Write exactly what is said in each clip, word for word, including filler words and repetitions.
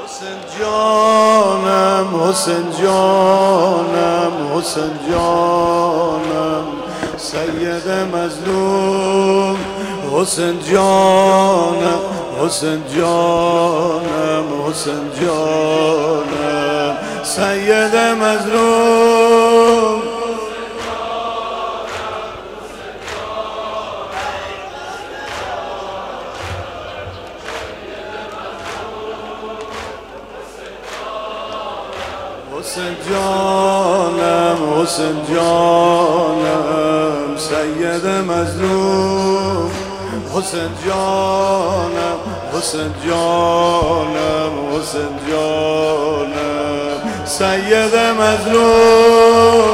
حسین جانم حسین جانم حسین جانم سید مظلوم حسین جانم حسین جانم حسین جانم سید مظلوم حسین جانم حسین جانم سید مظلوم حسین جانم حسین جانم حسین جانم سید مظلوم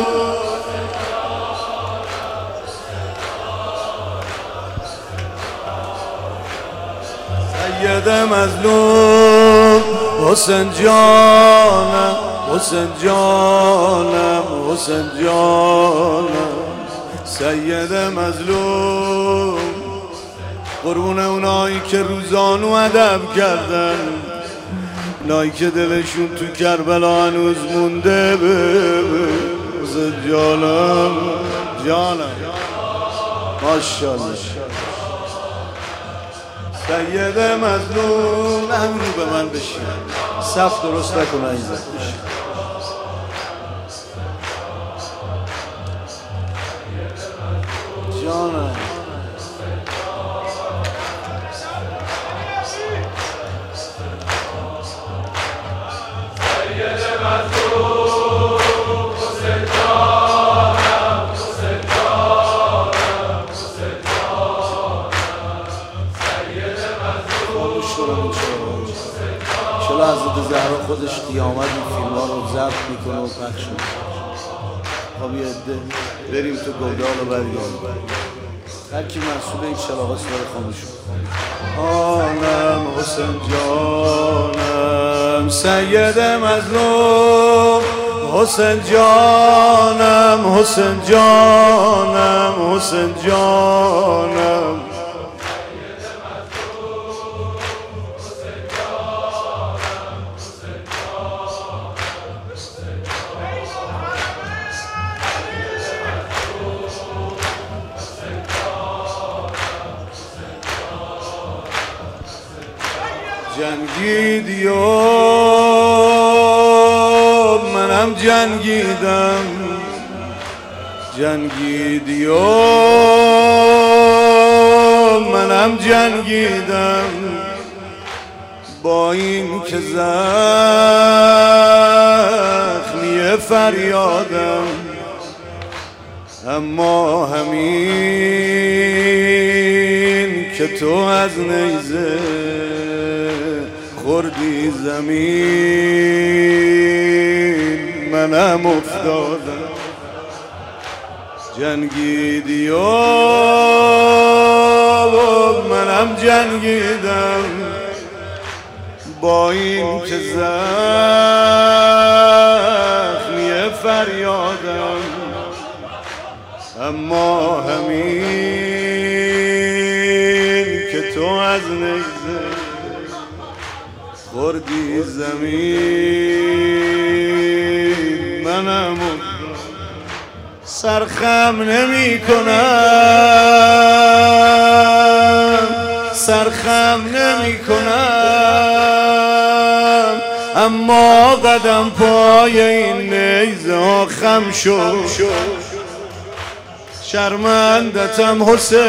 سید مظلوم حسین جانم حسین جانم حسین جانم سید مظلوم قربون اونایی که روزانو ادب کردن، اونایی که دلشون تو کربلا هنوز مونده. حسین جانم جانم ماشاءالله سید مظلوم. همین رو به من بشین، صف درست نکنه عزیزم. بشین جانم چرا حضرت زهرا خودش قیامت این فیلم ها رو ضبط میکنه و پخش میکنه. خب یه عده بریم تو گودال و برگردیم. هر کی مسئول این شلاغه سوار خاموش آنم حسین جانم سید مظلوم حسین جانم حسین جانم حسین جانم جنگیدی و منم جنگیدم، جنگیدی و منم جنگیدم، با این که زخمی فریادم، اما همین که تو از نیزه خوردی زمین منم افتادم. جنگیدی و منم جنگیدم، با این که زخمی فریادم، اما همین که تو از نیزه خوردی زمین منم سرخم نمی کنم، سرخم نمی کنم، اما قدم پای این نیزه خم شد. شرمندتم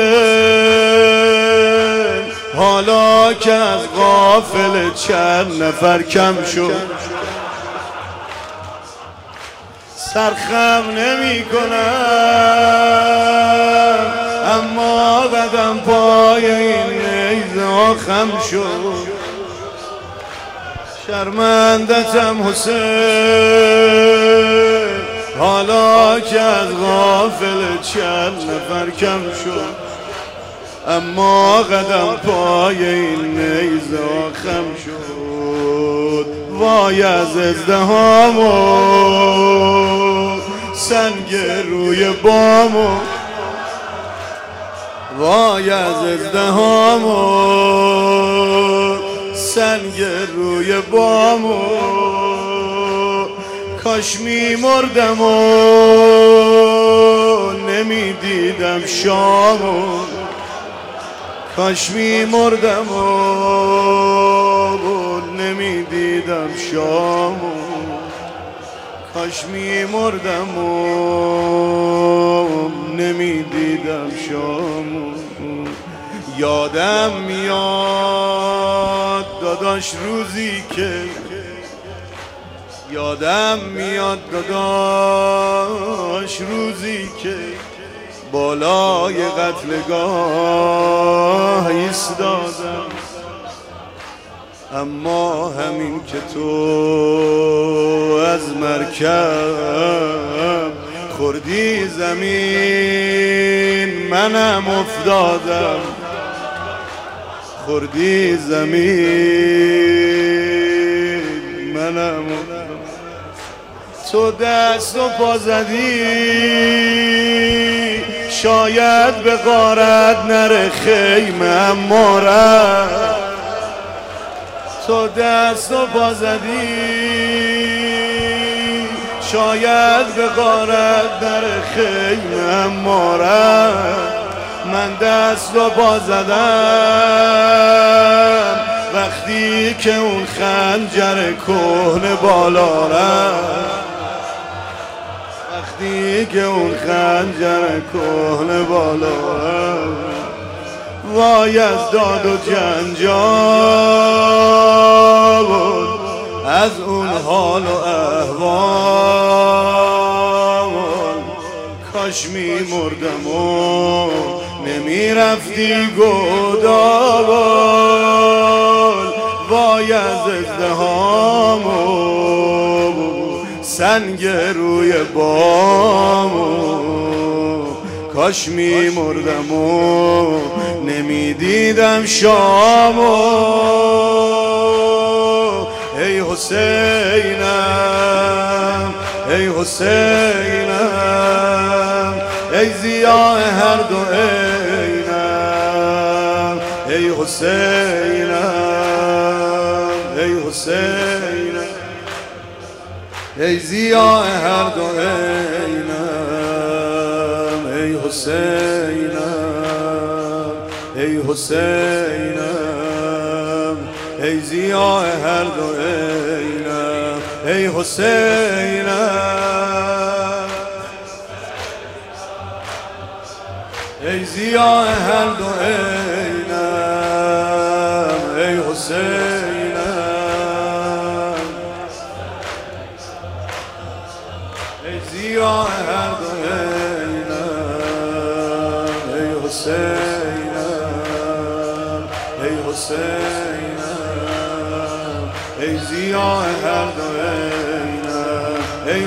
حسین، حالا که از غافل چند نفر کم شد. سرخم نمی کنم، اما قدم پای این نیزه خم شد. شرمندتم حسین، حالا که از غافل چند نفر کم شد، اما قدم پای این نیزه خم شد. وای از ازدهام و سنگ روی بام و وای از ازدهام و سنگ روی بامو کاش می مردم و نمی دیدم شامو کاش می مردم و نمی دیدم شامو کاش می مردم و نمی دیدم شامو یادم میاد داداش روزی که یادم میاد داداش روزی که بالای قتلگاه ایستادم اما همین که تو از مرکب خوردی زمین منم افتادم خوردی زمین منم تو دست و پا زدی شاید به غارت نره خیمه اما رفت تو دست و پا زدی شاید به غارت نره خیمه اما رفت من دست و پا زدم وقتی که اون خنجر کهنه بالا رفت وقتی که اون خنجر کهنه بالا رفت وای از داد و جنجال از اون حال و احوال کاش می مردم و نمی رفتی گودال وای از ازدهام و سنگ روی بامو کاش می مردم و نمی دیدم شامو ای حسینم ای حسینم ای ضیاء هر دو عینم ای حسینم ای حسینم ای ضیاء هر دو عینم ای حسینم ای حسینم ای ضیاء هر دو عینم ای حسینم ای ضیاء هر دو عینم ای حسینم ای ضیاء هر دو عینم ای حسینم ای حسینم ای ضیاء هر دو عینم ای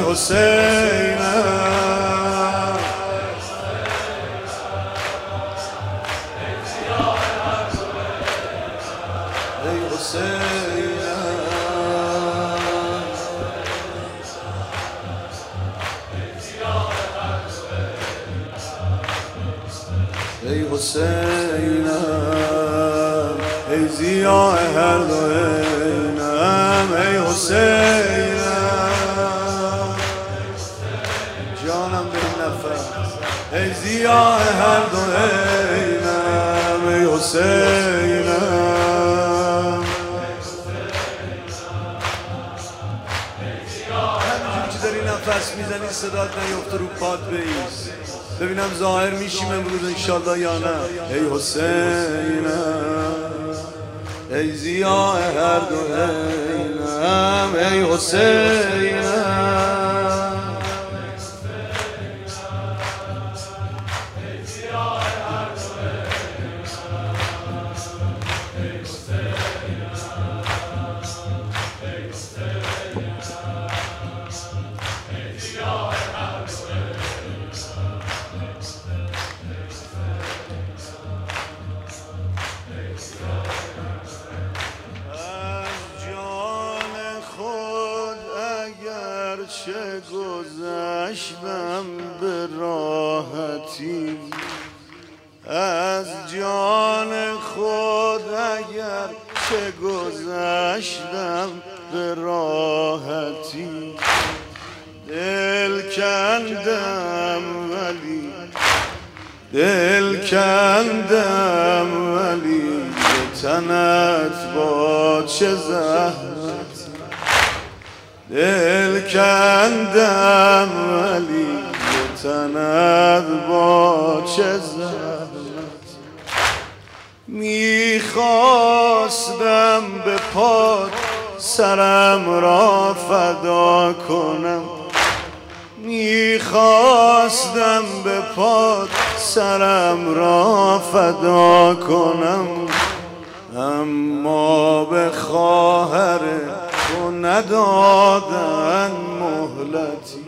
حسینم ای حسینم ای ضیاء هر دو عینم ای حسینم جانم به نفس ای ضیاء هر دو عینم ای حسینم همینجور که داری نفس میزنی صدات نیفته رو پات بیست ببینم ظاهر میشیم امروز انشالله یا نه ای حسینم ای ضیاء هر دو عینم ای حسینم چه گذشتم به راحتی از جان خود اگر که گذشتم به راحتی، دل کندم ولی دل کندم ولی به تنت با چه زحمتی، دل کندم ولی به تنت با چه زحمتی. میخواستم به پات سرم را فدا کنم، میخواستم به پات سرم را فدا کنم، اما به خواهر تو ندادن مهلتی،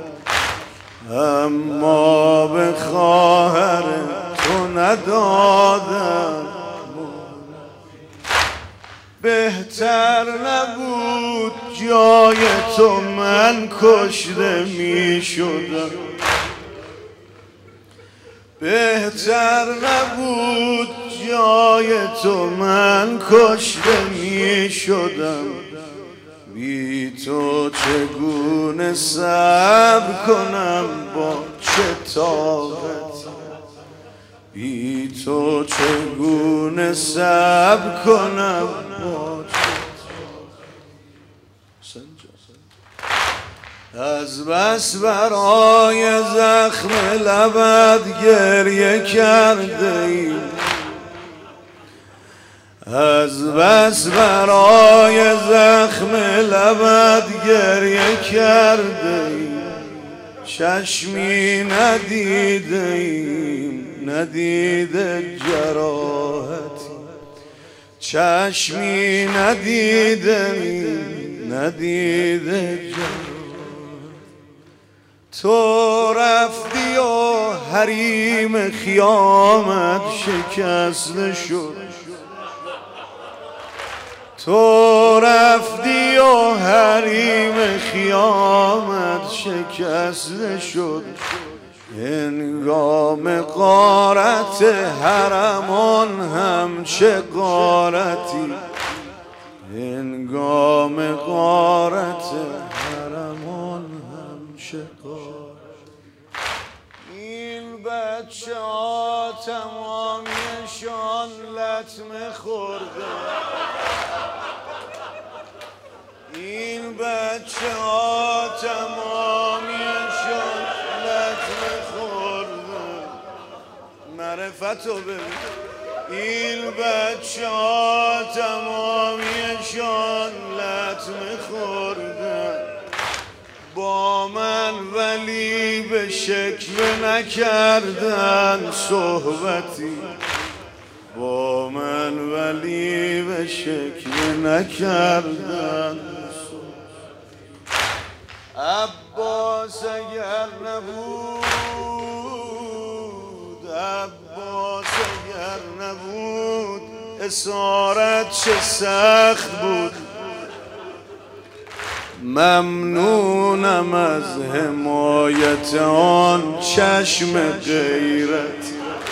اما به خواهر تو ندادن. بهتر نبود جای تو من کشته می شدم، بهتر نبود جای تو من کشته می شدم. بی تو چگونه صبر کنم با چه طاقتی، بی تو چگونه صبر کنم با چه طاقتی. از بس برای زخم لبت گریه کرده ایم، از بس برای زخم لبت گریه کرده ایم، چشمی ندیده ایم ندیده جراحتی، چشمی ندیده ایم ندیده جراحتی. تو رفتی و حریم خیامت شکسته شد، تو رفتی و حریم خیامت شکسته شد. هنگام غارت حرمان هم چه غارتی، هنگام غارت حرمان هم چه غارتی. این بچه ها تمامیشان لطمه خورده، این بچه ها تمامیشان لطمه خورده. معرفتو ببین، این بچه ها تمامیشان لطمه خورده با من، ولی به شکوه نکردن صحبتی، با من ولی به شکوه نکردن. عباس اگر نبود، عباس اگر نبود اسارت چه سخت بود. ممنونم از حمایت آن چشم غیرت.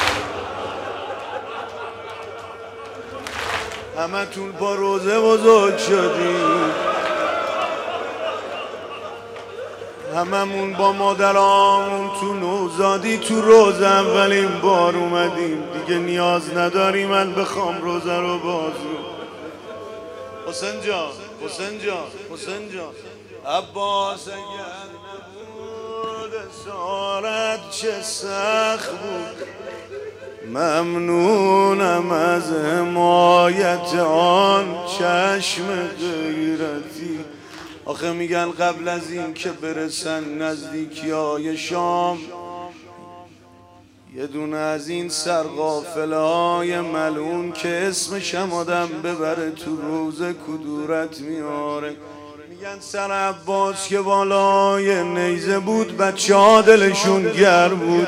همه تون با روزه بزرگ شدیم، هممون با مادرامون تو نوزادی تو روزه اولین بار اومدیم، دیگه نیاز نداریم من بخوام روزه رو بازو. حسین جان، حسین جان، حسین جان، عباس اگر نبود اسارت چه سخت بود. ممنونم از حمایت آن چشم غیرتی. آخه میگن قبل از این که برسن نزدیکی های شام، یه دونه از این سرغافله های ملعون که اسمشم آدم ببره تو روز کدورت میاره. میگن سر عباس که بالای نیزه بود بچه ها دلشون گرم بود،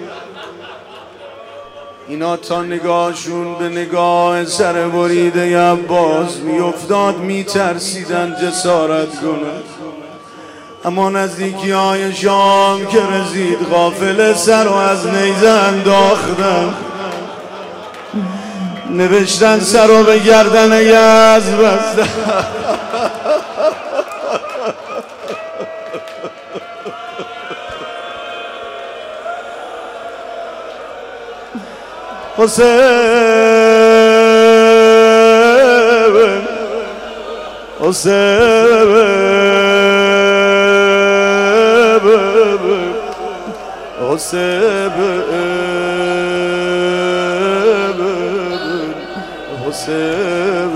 اینا تا نگاهشون به نگاه سر بریده عباس میافتاد میترسیدن جسارت کنن. اما نزدیکی های شام که رسید قافله سر و از نیزه انداختن. نوشتن سر و به گردن یزد بستن حسین حسین حسین حسین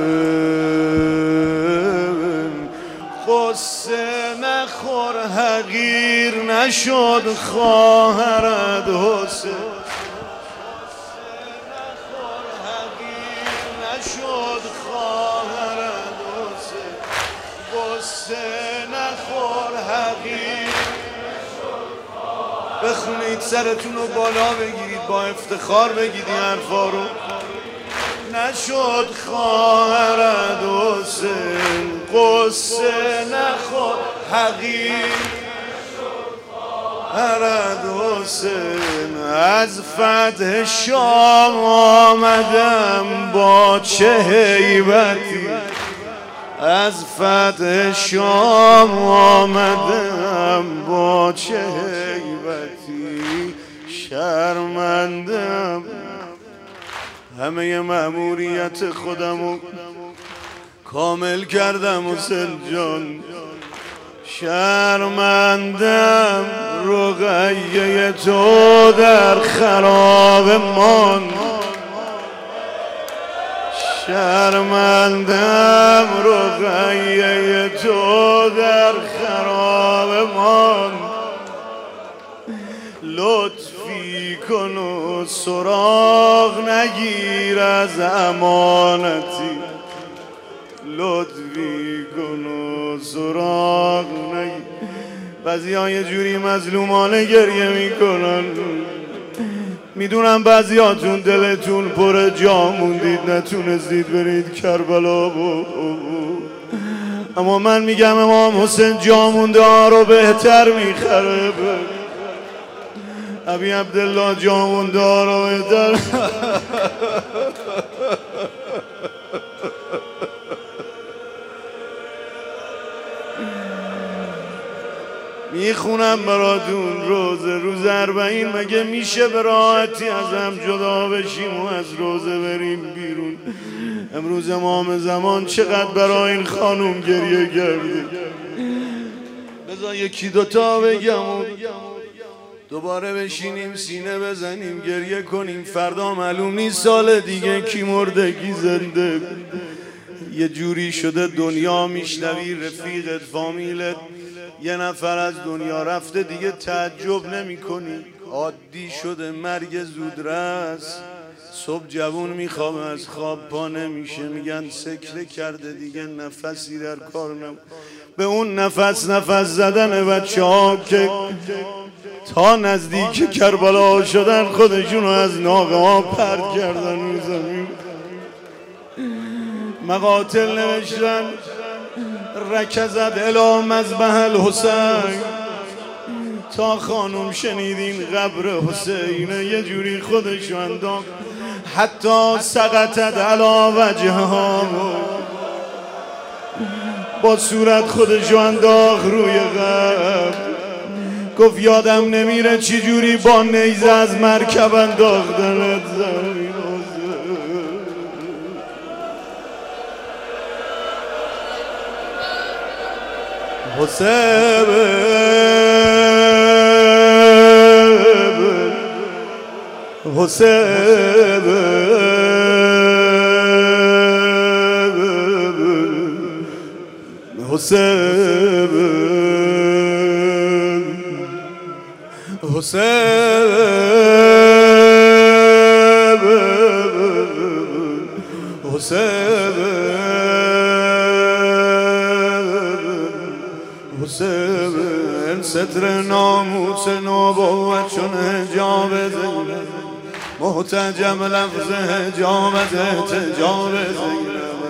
قصه نخور حقیر نشد خواهرت حسین نشد خواهرت حسین قصه نخور حقیر بخونید سرتون رو بالا بگیرید با افتخار بگید این حرفا رو نشد خواهرت حسین قصه نخور حقیر خواهرت حسین از فتح شام آمدم با چه هیبتی از فتح شام آمدم با چه هیبتی شرمندم همه مأموریت خودمو کامل کردم حسین جان شرمندم رقیه تو در خراب من شرمندم رقیه تو در خراب من لطفی کن و سراغ نگیر از امانتی لطفی کن و سراغ نگیر بعضی ها یه جوری مظلومانه گریه میکنن میدونم بعضی هاتون دلتون پر جا موندید نتونستید برید کربلا و اما من میگم امام حسین جا مونده ها رو بهتر میخره ابی عبدالله جا مونده ها رو بهتر میخونم براتون روزه روز اربعین مگه میشه به راحتی از هم جدا بشیم و از روزه بریم بیرون امروز امام زمان چقدر برای این خانوم گریه کرده بذار یکی دوتا بگم و دوباره بشینیم سینه بزنیم گریه کنیم فردا معلوم نیست سال دیگه کی مرده کی زنده یه جوری شده دنیا میشنوی رفیقت فامیلت یه نفر از دنیا رفته دیگه تعجب نمی کنی عادی شده مرگ زودرس صبح جوون میخوابه از خواب پا نمیشه میگن سکته کرده دیگه نفسی در کار نم به اون نفس نفس زدن بچه ها که تا نزدیک کربلا شدن خودشونو از ناقه ها پرد کردن رو زمین مقاتل نوشتن رکزد الی مذبح الحسین تا خانم شنیدین قبر حسین یه جوری خودشو انداخت حتی سقطت علی وجهها با صورت خودشو انداخت روی قبر گفت یادم نمیره چی جوری با نیزه از مرکب انداختنت زمین حسین حسین حسین حسین حسین ستر ناموس نبوت چون حجاب زینب محتجم لفظ حجابت احتجاب زینب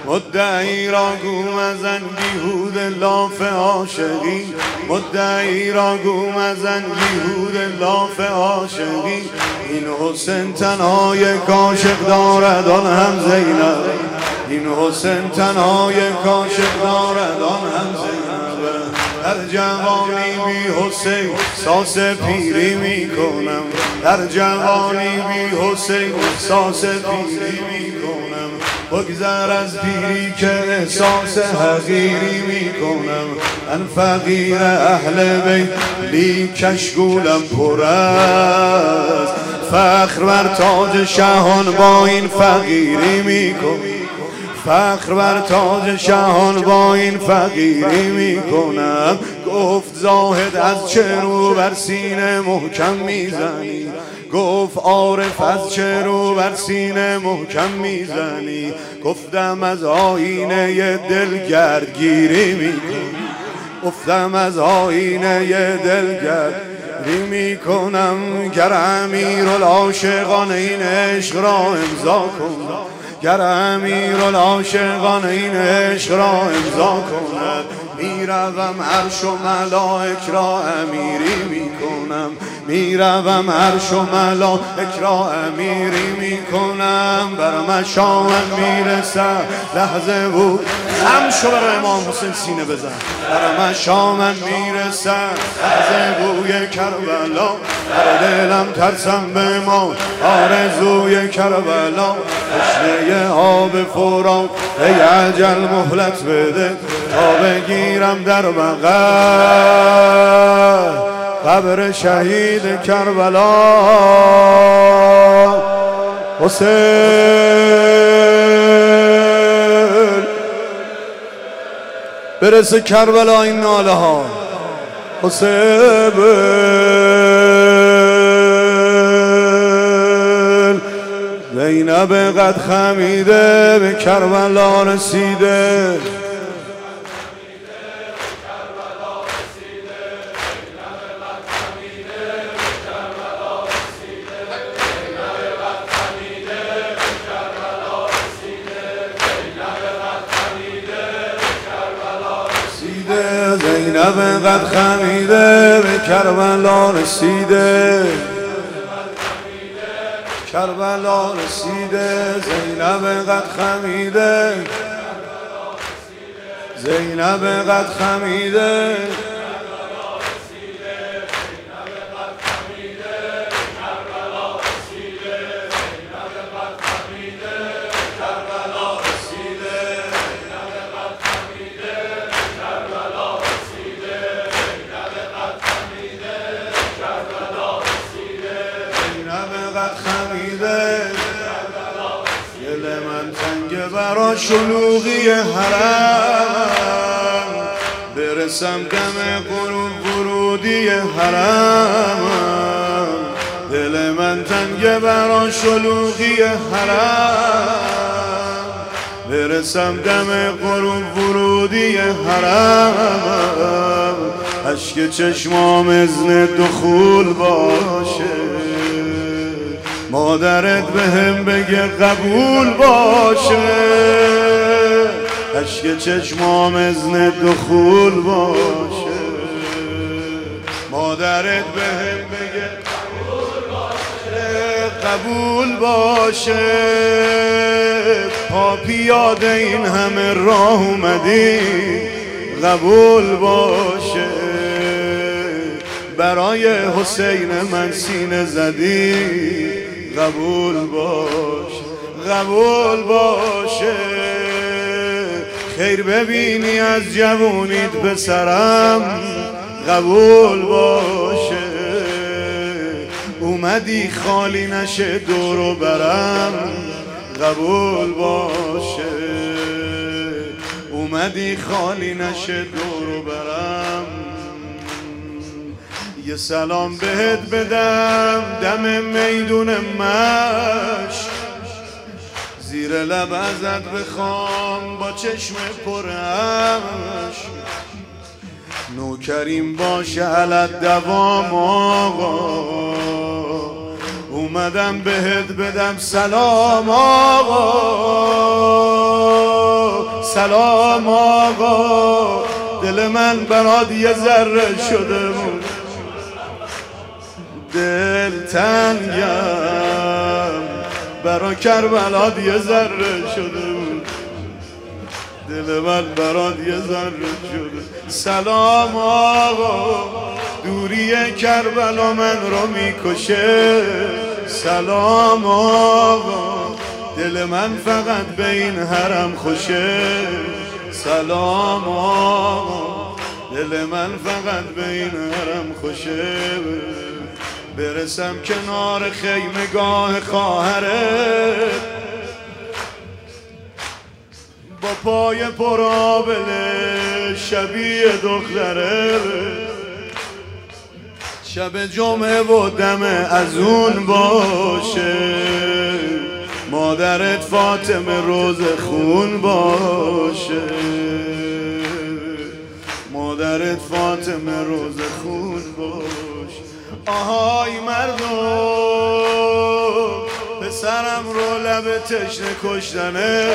مدعی را گو مزن بیهود لاف عاشقی، مدعی را گو مزن بیهود لاف عاشقی. این حسین تنهای عاشق دارد آن هم زینب، این حسین تنهای عاشق دارد آن هم زینب. در جوانی بی حسین ساس پیری می کنم، در جوانی بی حسین ساس پیری می کنم. بگذر از پیری که احساس حقیری می کنم. من فقیر اهل بیت لیکش گولم پر است، فخر بر تاج شاهان با این فقیری می کنم، فخر بر تاج شاهان با این فقیری می کنم. گفت زاهد از چه رو بر سینه محکم میزنی، گفت عارف از چه رو بر سینه محکم میزنی. گفتم از آینه دل گردگیری می کنم، گفتم از آینه دل گردگیری می کنم. گر امیرالعاشقان این عشق را امضا کن، گر امیرالعاشقان این عشق را امضا کند. میروم عرش و ملائک را امیری میکنم، میروم عرش و ملائک را امیری میکنم. بر مشامم میرسم لحظه بود، خم شو برای امام حسین سینه بزن. بر مشامم میرسم لحظه بوی کربلا، بر دلم ترسم به ما آرزوی کربلا. تشنه آب فرات ای عجل مهلت بده، تا بگیرم در بغل قبر شهید کربلا. حسین برسه کربلا این ناله ها، حسین زینب قد خمیده به کربلا رسیده، زینب قد خمیده به کربلا رسیده، کربلا رسیده. زینب قد خمیده، زینب قد خمیده. دل من تنگ برا شلوغی حرم، برسم دم غروب ورودی حرم. دل من تنگ برا شلوغی حرم، برسم دم غروب ورودی حرم. اشک چشمام اذن دخول باشه، مادرت به هم بگه قبول باشه. اشک چشمام اذن دخول باشه، مادرت به هم بگه قبول باشه، قبول باشه. پا پیاده این همه راه اومدی، قبول باشه. برای حسین من سینه زدی، قبول باشه، قبول باشه. خیر ببینی از جوونیت به سرم، قبول باشه. اومدی خالی نشه دور و برم، قبول باشه. اومدی خالی نشه دور و برم. یه سلام بهت بدم دم میدون مشت، زیر لب ازت بخوام با چشم پرش. نوکریم باشه علت دوام آقا، اومدم بهت بدم سلام آقا. سلام آقا، دل من برات یه ذره شده بود، دل تنگم برا کربلات یه ذره شده بود، دل من برات یه ذره شده. سلام آقا، دوری کربلا من رو میکشه. سلام آقا، دل من فقط به این حرم خوشه. سلام آقا، دل من فقط به این حرم خوشه. برسم کنار خیمگاه خواهره، با پای پرآبله شبیه دختره، شب جمعه و دم از اون باشه، مادرت فاطمه روز خون باشه، مادرت فاطمه روز خون باشه. آهای مردم، پسرم رو لب تشنه کشتنه.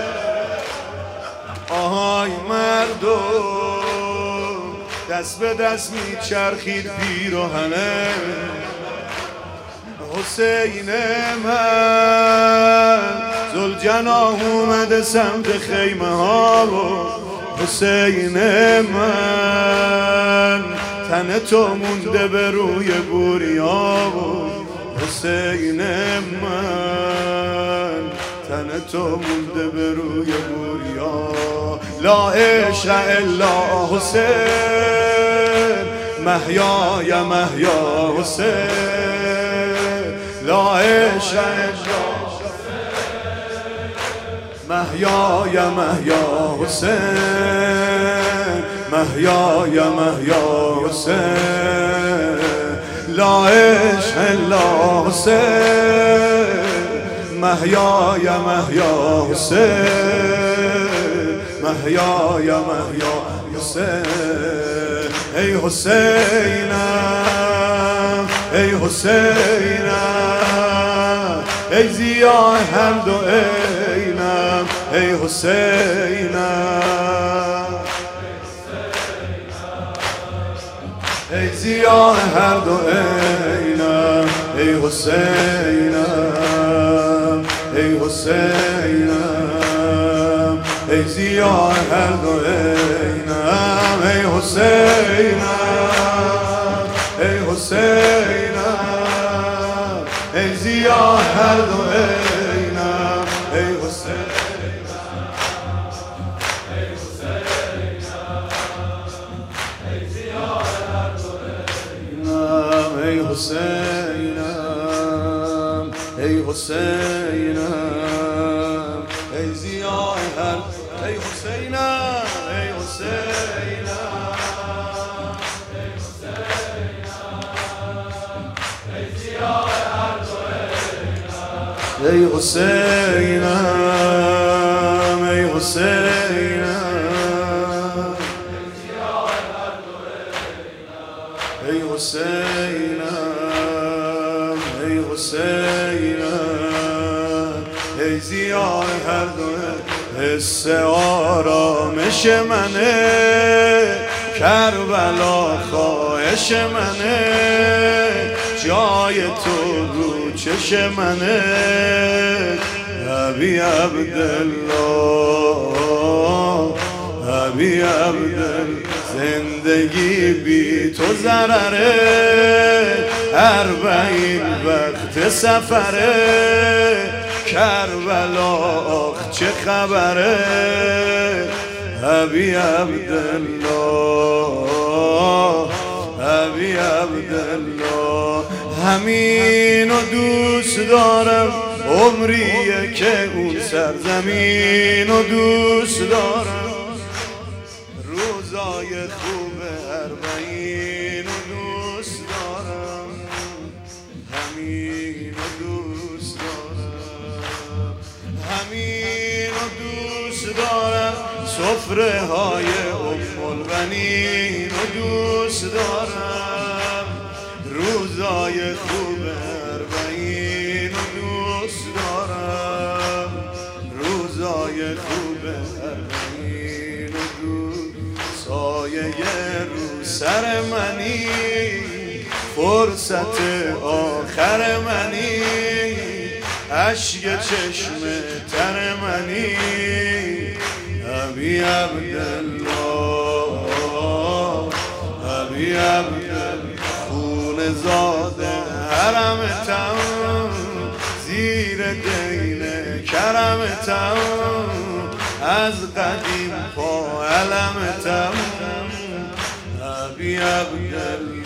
آهای مردم، دست به دست میچرخید پیراهنه. حسین من ذوالجناح اومده سمت خیمه ها. حسین من تن تو مونده به روی بوریا. حسین من تن تو مونده به روی بوریا. لا عشق الا حسین، محیای محیا حسین. لا عشق الا محیای محیا حسین، محیای محیا حسین. لا عشق الا حسین، محیای محیا حسین، محیای محیا حسین. ای حسینم، ای حسینم، ای ضیاء هر دو عینم. ای حسینم، ای ضیاء هر دو عینم. ای حسینم، ای حسینم، ای ضیاء هر دو عینم. ای حسینم، ای حسینم، ای ضیاء هر دو عینم. ای حسینم، ای حسینم، ای ضیاء هر دو عینم. ای حسینم، ای حسینم، ای ضیاء هر. ای حسینم، ای حسینم، ای حسینم، ای ضیاء هر دو عینم. ای حسینم، ای حسینم، ای حسینم، ای حسینم، ای ضیاء هر دو. حس آرامش منه، کربلا خواهش منه، جای تو رو چش منه. ابی عبدالله، ابی عبدالله، زندگی بی تو ضرره، اربعین وقت سفره. کربلا آخ چه خبره. ابی عبدالله، ابی عبدالله، همینو دوست دارم، عمریه که اون سرزمینو دوست دارم. روزای خوب اربعینو دوست دارم، همینو دوست دارم، همینو دوست دارم. سفره های ام البنینو دوست دارم، روزای خوب اربعینو دوست دارم، روزای خوب اربعین. رو سر منی، فرصت آخر منی، عشق چشم تر منی. ابی عبدالله ابی عبدالله خون زاده حرمتم، زیر دین کرمتم، از قدیم پا علمتم. ابی عبدالله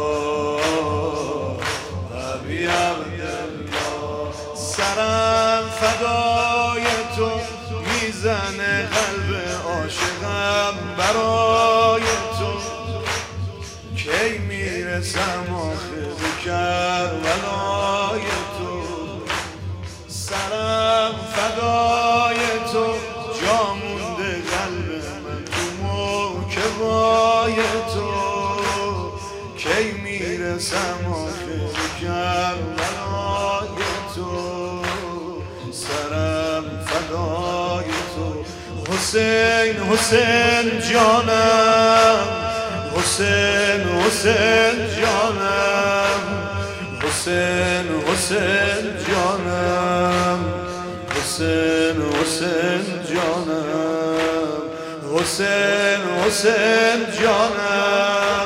ابی عبدالله سرم فدای تو، میزنه قلب عاشقم برای تو. کی میرسم آخه به کربلای تو، سرم فدای تو، جا مونده قلب من تو موکبای تو. کی میرسم آخه به کربلای تو، سرم فدای تو. حسین حسین جانم، حسین حسین جانم، حسین حسین جانم، حسین حسین جانم، حسین حسین جانم،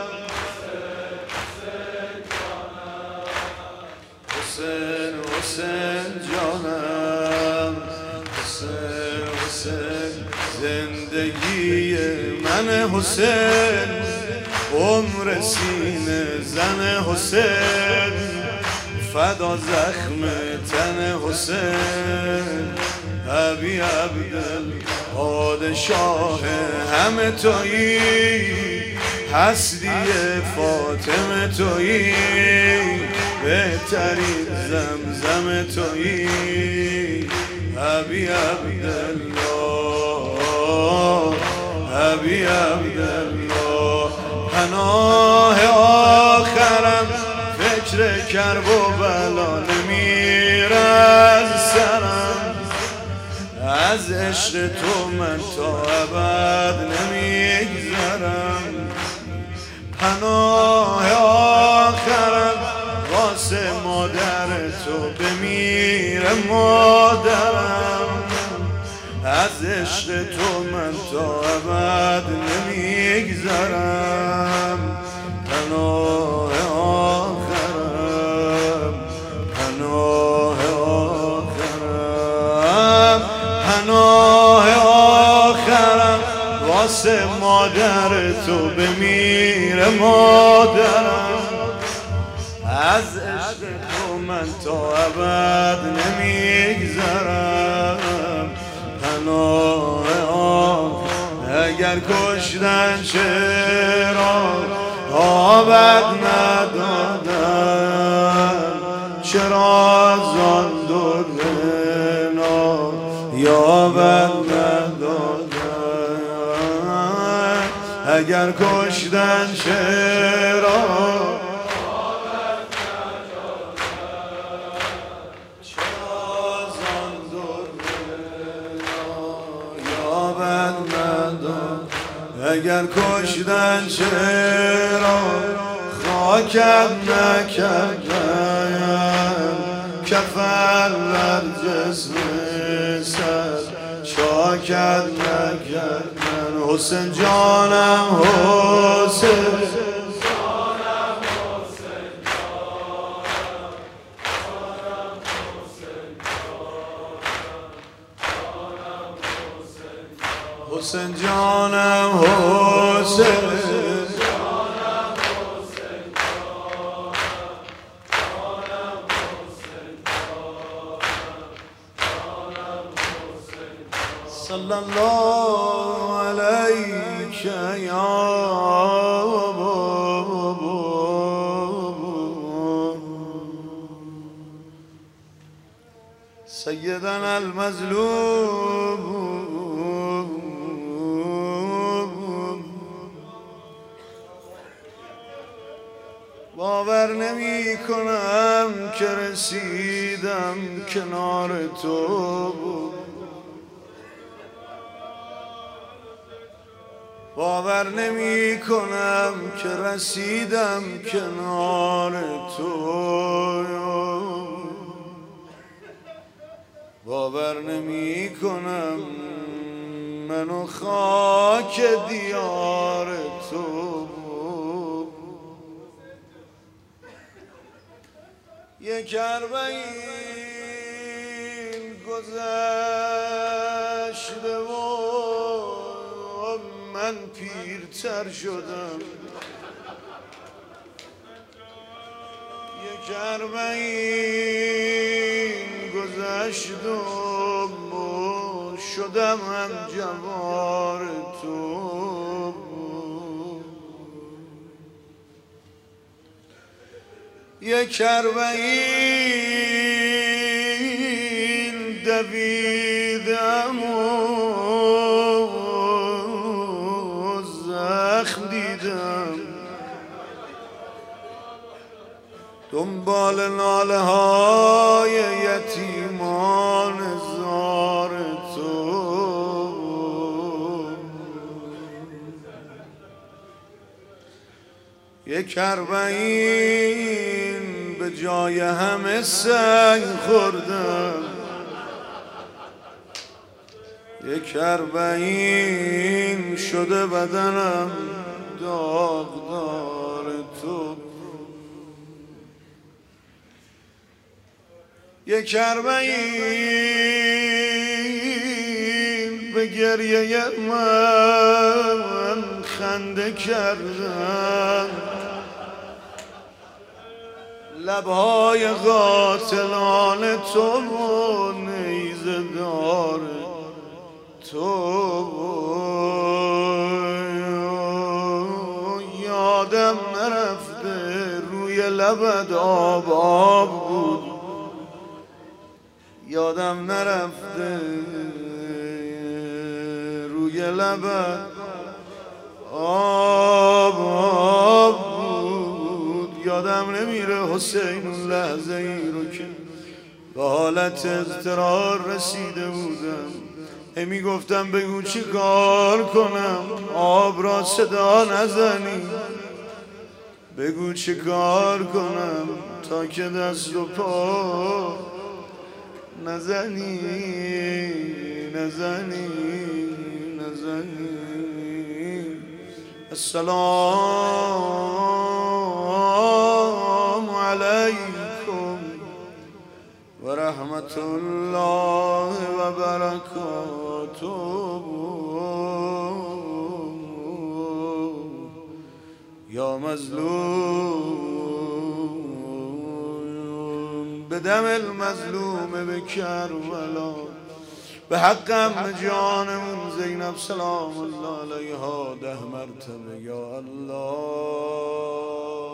حسین حسین جانم، حسین حسین. زندگی من حسین، عمر سینه زن حسین، فدا زخم تن حسین. ابی عبدالله پادشاه همه تویی، هستی فاطمه تویی، بهترین زمزم تویی. ابی عبدالله ابی عبدالله پناه آخرم، فکر کرب و بلا نمیره از سرم. از عشق تو من تا ابد نمیگذرم. پناه آخرم واسه مادر تو بمیره مادرم. از عشق تو من تا ابد نمیگذرم. پناه آخرم پناه آخرم پناه آخرم واسه مادر تو بمیره مادرم. از عشق تو من تا ابد نمیگذرم. پناه آخرم اگر کشتن چرا آبد ندادن، چرا زان درنا یابد ندادن. اگر کشتن چرا آبد ندادن، چرا زان درنا یابد ندادن. اگر کشتن چرا خاکت نکردن، کفن بر جسم سر چاکت نکردن. حسین جانم حسین حسین جانم حسین صلی الله علیک یا سیدنا المظلوم. باور نمی کنم که رسیدم کنار تو. باور نمی کنم که رسیدم کنار تو، باور نمی کنم منو خاک دیار تو. یک اربعین گذشته و من پیرتر شدم، یک اربعین گذشت و شدم هم جوار تو. یک اربعین دویدم و زخم دیدم، دنبال ناله های یتیمان زار تو. یک اربعین به جای همه سنگ خوردم، یک اربعین شده بدنم داغدار تو. یک اربعین به گریه من خنده کردن، لبهای قاتلان تو و نیزه دار تو. یادم نرفته روی لبت آب آب بود، یادم نرفته روی لبت آب آب بود. یادم نمیره حسین اون لحظه ای رو که به حالت اضطرار رسیده بودم، همی گفتم بگو چی کار کنم آب را صدا نزنی، بگو چی کار کنم تا که دست و پا نزنی نزنی نزنی. السلام علیکم و رحمت الله و برکاته. یا مظلوم به دم المظلوم به کربلا، به حق ام جانمون زینب سلام الله علیها ده مرتبه یا الله.